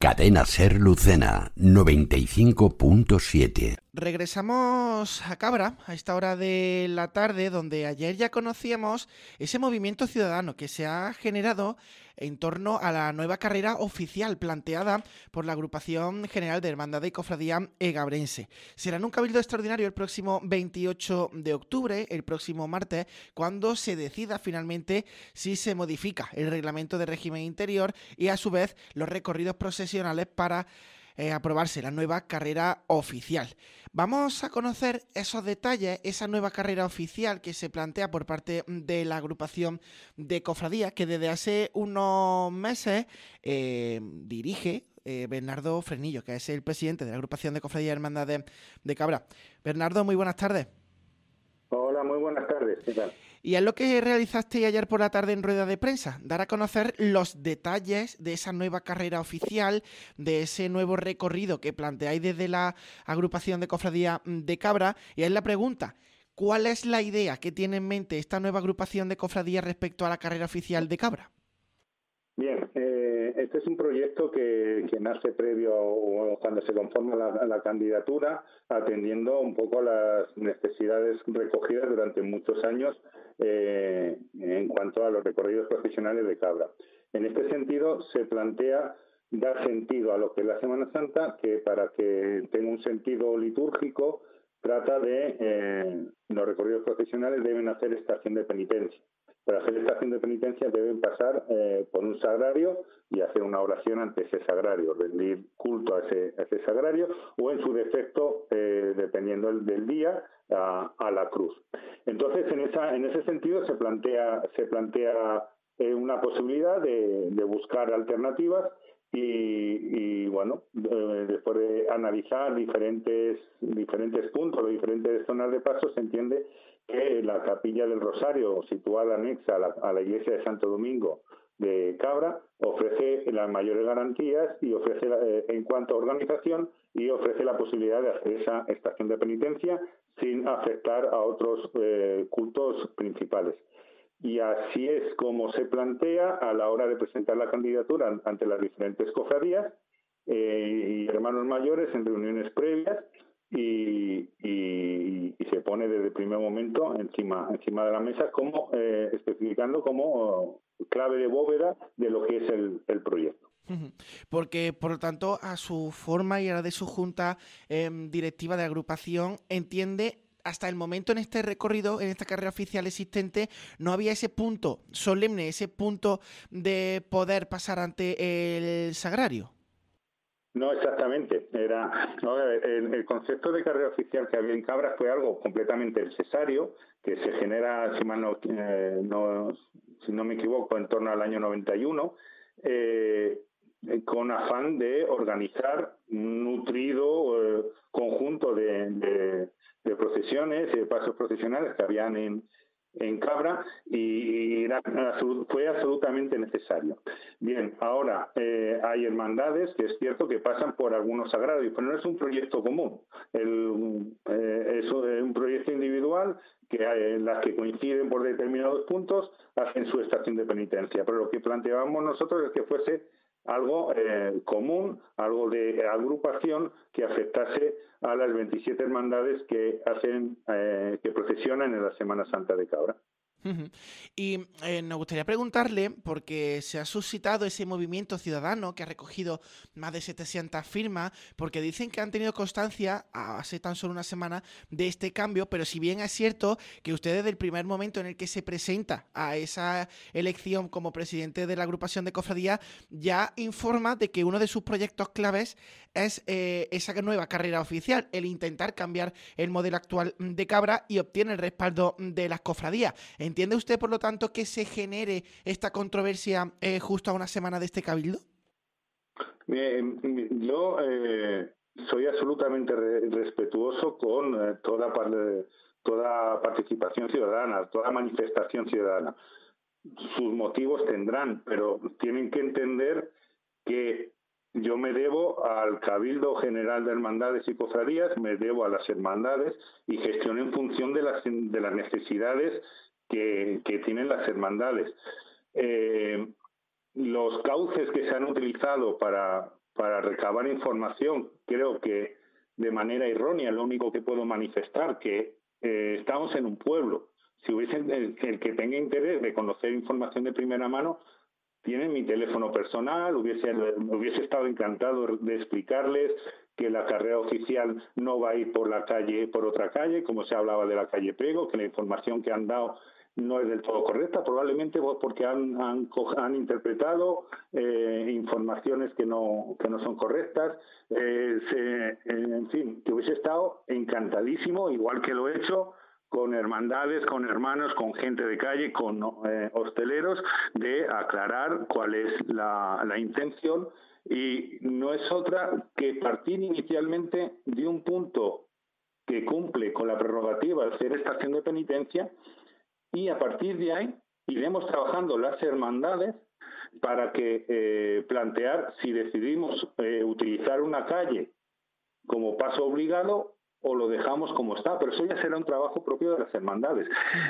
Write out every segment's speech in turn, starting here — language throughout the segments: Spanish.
Cadena Ser Lucena 95.7. Regresamos a Cabra a esta hora de la tarde, donde ayer ya conocíamos ese movimiento ciudadano que se ha generado en torno a la nueva carrera oficial planteada por la Agrupación General de Hermandad y Cofradía Egabrense. Será en un cabildo extraordinario el próximo 28 de octubre, el próximo martes, cuando se decida finalmente si se modifica el reglamento de régimen interior y a su vez los recorridos procesionales para aprobarse la nueva carrera oficial. Vamos a conocer esos detalles, esa nueva carrera oficial que se plantea por parte de la agrupación de cofradías que desde hace unos meses dirige Bernardo Fresnillo, que es el presidente de la agrupación de cofradías y hermandades de Cabra. Bernardo, muy buenas tardes. Hola, muy buenas tardes. ¿Qué tal? Y es lo que realizaste ayer por la tarde en rueda de prensa, dar a conocer los detalles de esa nueva carrera oficial, de ese nuevo recorrido que planteáis desde la agrupación de cofradía de Cabra. Y es la pregunta, ¿cuál es la idea que tiene en mente esta nueva agrupación de cofradías respecto a la carrera oficial de Cabra? Bien, este es un proyecto que nace previo o cuando se conforma la candidatura, atendiendo un poco a las necesidades recogidas durante muchos años en cuanto a los recorridos profesionales de Cabra. En este sentido, se plantea dar sentido a lo que es la Semana Santa, que para que tenga un sentido litúrgico, trata de los recorridos profesionales deben hacer estación de penitencia. Para hacer esta acción de penitencia deben pasar por un sagrario y hacer una oración ante ese sagrario, rendir culto a ese sagrario o en su defecto, dependiendo del día, a la cruz. Entonces, en ese sentido se plantea una posibilidad de buscar alternativas y bueno, después de analizar diferentes puntos, diferentes zonas de paso, se entiende que la Capilla del Rosario, situada anexa a la iglesia de Santo Domingo de Cabra, ofrece las mayores garantías y ofrece en cuanto a organización y ofrece la posibilidad de hacer esa estación de penitencia sin afectar a otros cultos principales. Y así es como se plantea a la hora de presentar la candidatura ante las diferentes cofradías y hermanos mayores en reuniones previas y se pone desde el primer momento encima de la mesa como especificando como clave de bóveda de lo que es el proyecto. Porque, por lo tanto, a su forma y a la de su junta directiva de agrupación, entiende hasta el momento en este recorrido, en esta carrera oficial existente, no había ese punto solemne, ese punto de poder pasar ante el sagrario. No, exactamente. El concepto de carrera oficial que había en Cabra fue algo completamente necesario, que se genera, si no me equivoco, en torno al año 91, con afán de organizar un nutrido conjunto de procesiones y de pasos procesionales que habían en Cabra y fue absolutamente necesario. Bien, ahora hay hermandades que es cierto que pasan por algunos sagrarios, pero no es un proyecto común. Es un proyecto individual que las que coinciden por determinados puntos hacen su estación de penitencia, pero lo que planteábamos nosotros es que fuese algo común, algo de agrupación que afectase a las 27 hermandades que procesionan en la Semana Santa de Cabra. Y nos gustaría preguntarle, porque se ha suscitado ese movimiento ciudadano que ha recogido más de 700 firmas, porque dicen que han tenido constancia hace tan solo una semana de este cambio, pero si bien es cierto que usted desde el primer momento en el que se presenta a esa elección como presidente de la agrupación de cofradía, ya informa de que uno de sus proyectos claves es esa nueva carrera oficial, el intentar cambiar el modelo actual de Cabra y obtiene el respaldo de las cofradías. ¿Entiende usted, por lo tanto, que se genere esta controversia justo a una semana de este cabildo? Yo soy absolutamente respetuoso con toda participación ciudadana, toda manifestación ciudadana. Sus motivos tendrán, pero tienen que entender que yo me debo al Cabildo General de Hermandades y Cofradías, me debo a las hermandades y gestiono en función de las necesidades que tienen las hermandades. Los cauces que se han utilizado para para recabar información. Creo que de manera errónea, lo único que puedo manifestar que estamos en un pueblo. Si hubiese el que tenga interés de conocer información de primera mano, tiene mi teléfono personal, hubiese estado encantado de explicarles que la carrera oficial no va a ir por otra calle, como se hablaba de la calle Priego, que la información que han dado no es del todo correcta, probablemente porque han interpretado informaciones que no son correctas. En fin, que hubiese estado encantadísimo, igual que lo he hecho, con hermandades, con hermanos, con gente de calle, con hosteleros, de aclarar cuál es la intención, y no es otra que partir inicialmente de un punto que cumple con la prerrogativa de ser estación de penitencia, y a partir de ahí iremos trabajando las hermandades para que plantear si decidimos utilizar una calle como paso obligado o lo dejamos como está, pero eso ya será un trabajo propio de las hermandades.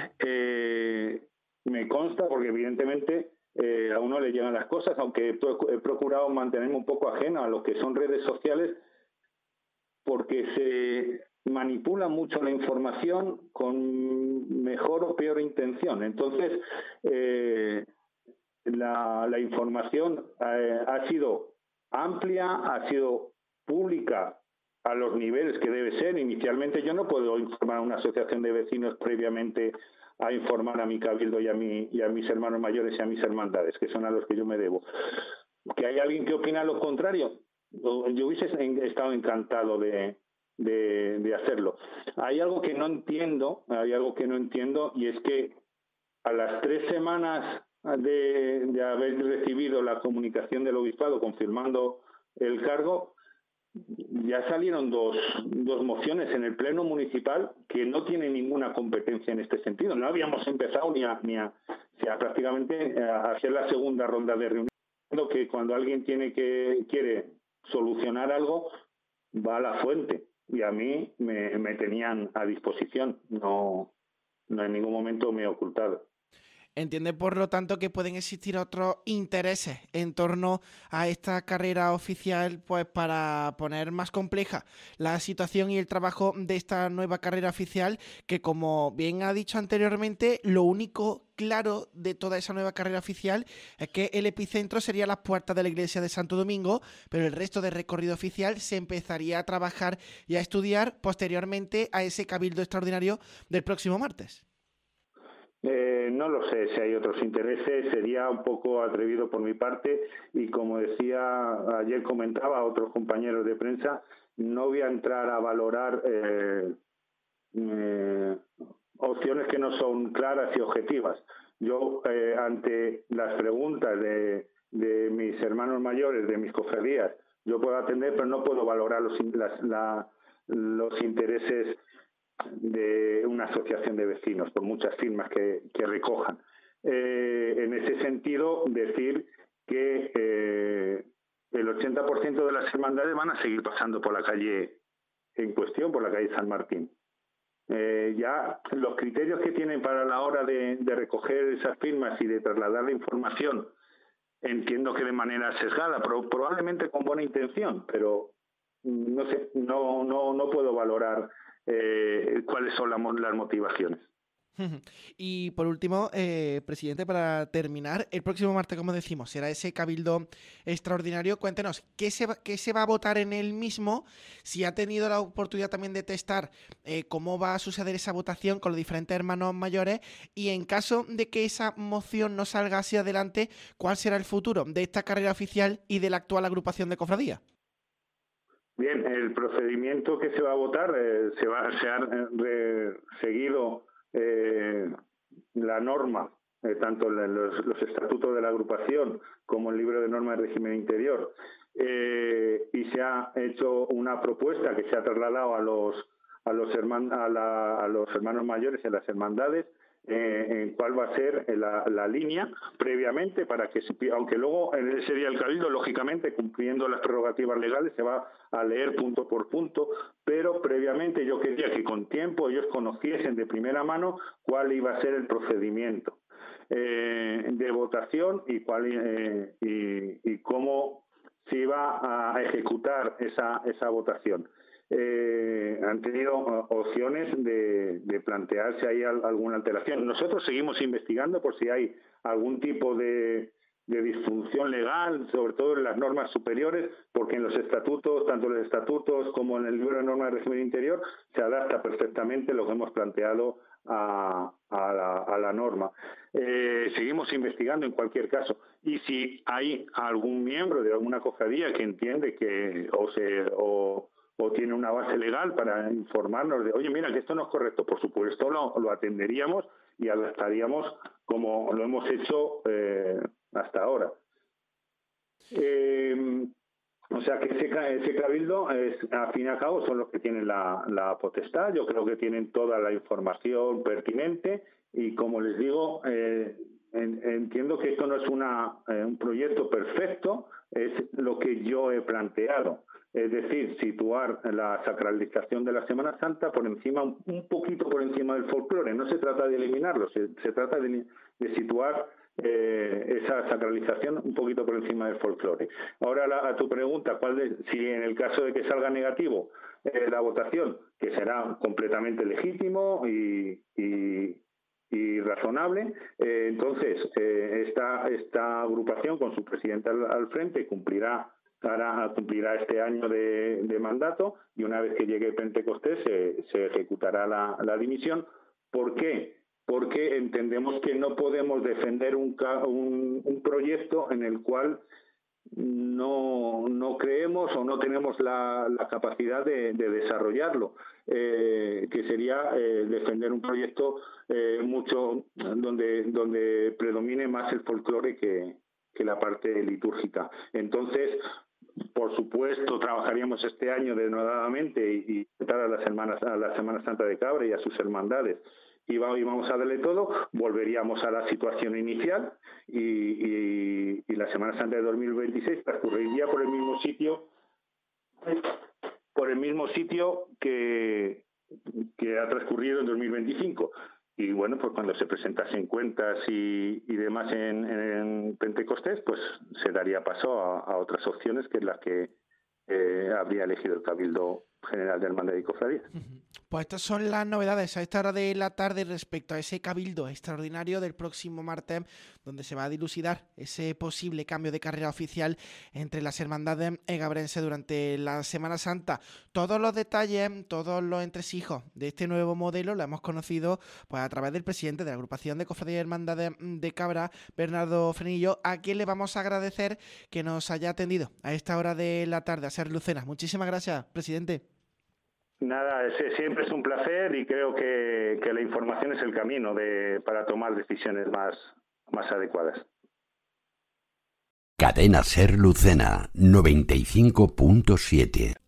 Me consta, porque evidentemente a uno le llegan las cosas, aunque he procurado mantenerme un poco ajeno a lo que son redes sociales, porque se manipula mucho la información con mejor o peor intención. Entonces, la información ha sido amplia, ha sido pública a los niveles que debe ser. Inicialmente yo no puedo informar a una asociación de vecinos previamente a informar a mi cabildo y a mis hermanos mayores y a mis hermandades, que son a los que yo me debo. ¿Que hay alguien que opina lo contrario? Yo hubiese estado encantado de hacerlo. Hay algo que no entiendo, y es que a las 3 semanas de haber recibido la comunicación del obispado confirmando el cargo, ya salieron dos mociones en el pleno municipal que no tienen ninguna competencia en este sentido. No habíamos empezado ni a prácticamente a hacer la segunda ronda de reuniones. Que cuando alguien quiere solucionar algo, va a la fuente, y a mí me tenían a disposición. No en ningún momento me he ocultado. Entiende, por lo tanto, que pueden existir otros intereses en torno a esta carrera oficial, pues para poner más compleja la situación y el trabajo de esta nueva carrera oficial, que, como bien ha dicho anteriormente, lo único claro de toda esa nueva carrera oficial es que el epicentro sería las puertas de la iglesia de Santo Domingo, pero el resto del recorrido oficial se empezaría a trabajar y a estudiar posteriormente a ese cabildo extraordinario del próximo martes. No lo sé si hay otros intereses, sería un poco atrevido por mi parte, y como decía, ayer comentaba a otros compañeros de prensa, no voy a entrar a valorar opciones que no son claras y objetivas. Yo, ante las preguntas de mis hermanos mayores, de mis cofradías, yo puedo atender, pero no puedo valorar los intereses de una asociación de vecinos, por muchas firmas que recojan. En ese sentido, decir que el 80% de las hermandades van a seguir pasando por la calle en cuestión, por la calle San Martín. Ya los criterios que tienen para la hora de recoger esas firmas y de trasladar la información, entiendo que de manera sesgada, probablemente con buena intención, pero no sé, no puedo valorar cuáles son las motivaciones. Y por último, presidente, para terminar, el próximo martes, como decimos, será ese cabildo extraordinario. Cuéntenos, ¿qué se va a votar en el mismo? Si ha tenido la oportunidad también de testar cómo va a suceder esa votación con los diferentes hermanos mayores, y en caso de que esa moción no salga hacia adelante, ¿cuál será el futuro de esta carrera oficial y de la actual agrupación de cofradías? Bien, el procedimiento que se va a votar se ha seguido la norma, tanto los estatutos de la agrupación como el libro de normas de régimen interior, y se ha hecho una propuesta que se ha trasladado a los hermanos mayores y a las hermandades, en cuál va a ser la línea previamente, para que, aunque luego en ese día el cabildo, lógicamente cumpliendo las prerrogativas legales, se va a leer punto por punto, pero previamente yo quería que con tiempo ellos conociesen de primera mano cuál iba a ser el procedimiento de votación y cómo se iba a ejecutar esa votación. Han tenido opciones de plantear si hay alguna alteración. Nosotros seguimos investigando por si hay algún tipo de disfunción legal, sobre todo en las normas superiores, porque en los estatutos, tanto en los estatutos como en el libro de normas de régimen interior, se adapta perfectamente lo que hemos planteado a la norma. Seguimos investigando en cualquier caso, y si hay algún miembro de alguna cofradía que entiende que o tiene una base legal para informarnos de, oye, mira, que esto no es correcto, por supuesto lo atenderíamos y adaptaríamos como lo hemos hecho hasta ahora. O sea que ese cabildo, al fin y al cabo, son los que tienen la potestad. Yo creo que tienen toda la información pertinente y, como les digo, entiendo que esto no es un proyecto perfecto, es lo que yo he planteado. Es decir, situar la sacralización de la Semana Santa por encima, un poquito por encima del folclore. No se trata de eliminarlo, se trata de situar esa sacralización un poquito por encima del folclore. Ahora a tu pregunta, si en el caso de que salga negativo la votación, que será completamente legítimo y razonable, entonces esta agrupación con su presidente al frente cumplirá este año de mandato, y una vez que llegue Pentecostés se ejecutará la dimisión. ¿Por qué? Porque entendemos que no podemos defender un proyecto en el cual no creemos o no tenemos la capacidad de desarrollarlo, que sería defender un proyecto mucho donde predomine más el folclore que la parte litúrgica. Entonces, por supuesto, trabajaríamos este año denodadamente y a la Semana Santa de Cabra y a sus hermandades. Y vamos a darle todo, volveríamos a la situación inicial y la Semana Santa de 2026 transcurriría por el mismo sitio que ha transcurrido en 2025. Y bueno, pues cuando se presentasen cuentas y demás en Pentecostés, pues se daría paso a otras opciones, que es las que habría elegido el Cabildo General de Hermandad y Cofradías. Pues estas son las novedades a esta hora de la tarde respecto a ese cabildo extraordinario del próximo martes, donde se va a dilucidar ese posible cambio de carrera oficial entre las hermandades egabrenses durante la Semana Santa. Todos los detalles, todos los entresijos de este nuevo modelo lo hemos conocido pues a través del presidente de la agrupación de cofradías y hermandades de Cabra, Bernardo Frenillo, a quien le vamos a agradecer que nos haya atendido a esta hora de la tarde, a Ser Lucena. Muchísimas gracias, presidente. Nada, siempre es un placer, y creo que la información es el camino para tomar decisiones más adecuadas. Cadena Ser Lucena 95.7